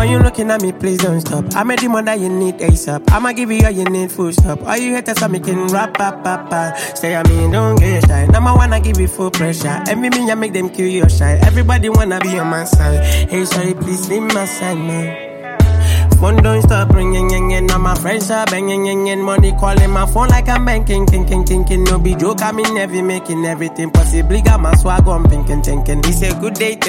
When you looking at me, please don't stop. I'm a demon that you need ASAP. I'ma give you all you need, full stop. All you haters are making rap, pap, pap, pap. Stay on me, don't get shy. Now I wanna give you full pressure. Envy me, I make them kill your shy. Everybody wanna be on my side. Hey, sorry, please leave my side, man. Phone don't stop ringing, now my friends are banging, money calling my phone like I'm banking, king. No be joke, I'm in heavy, making everything possibly. Got my swag on pinking. This a good day,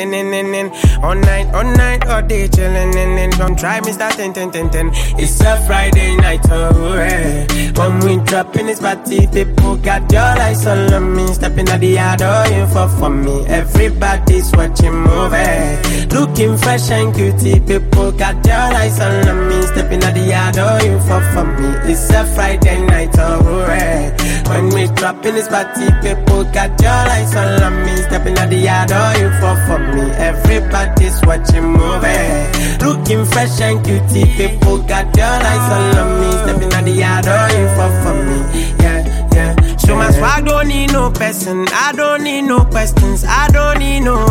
all night, all day chilling, don't try me, start 10. It's a Friday night, oh, hey. When we drop in this party, people got your eyes on me. Stepping at the yard, oh, you for me. Everybody's watching movie. Looking fresh and cutie, people got your eyes on me. Stepping at the yard, oh, you for me. It's a Friday night, oh, hey. When we drop in this party, people got your eyes on me. Stepping at the yard, oh, you for me. Everybody's watching movie. Looking fresh and cutie, people got your eyes on me. Stepping at the yard, oh, you for me. Yeah. So my swag don't need no person. I don't need no questions. I don't need no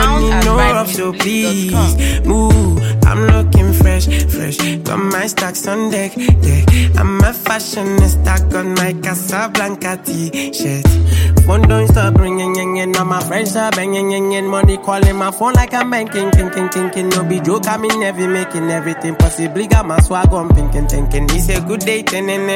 rough. So please move. I'm looking fresh. Got my stacks on deck. I'm a fashionista. Got my Casablanca t-shirt. Phone don't stop ringing, now my friends are banging, money calling my phone like I'm banking, king. No be joke, I'm in heavy, making everything possibly. Got my swag on pinking. It's a good day,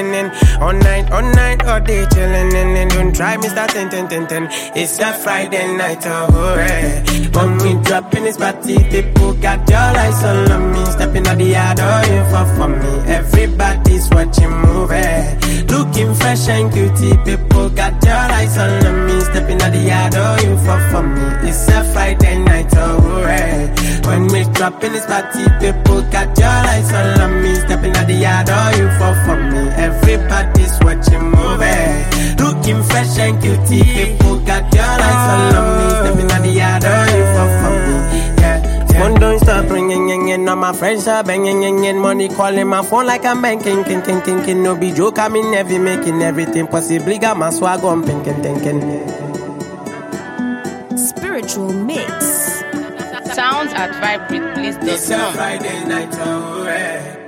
all night, all day chilling, don't try me, start 10. It's a Friday night, oh, hey. When we drop in this party, people got your eyes on me. Stepping at the yard, oh, you for me. Everybody's watching movie. Looking fresh and cutie, people got your eyes on me. Stepping at the yard, oh, you for me. It's a Friday night, oh, hey. When we drop in this party, people got your eyes on me. Stepping at the yard, oh, you for me. Everybody's watching movie. Looking fresh and cutie, people got your eyes on me. Stepping at the yard, oh, you for me. Yeah. Phone don't stop ringing, now my friends are banging, money calling my phone like I'm banking, king. No be joke, I'm in heavy, making everything possibly. Got my swag on pinking. Spiritual mix. Sounds at vibrate, please. It's a Friday night, oh, hey.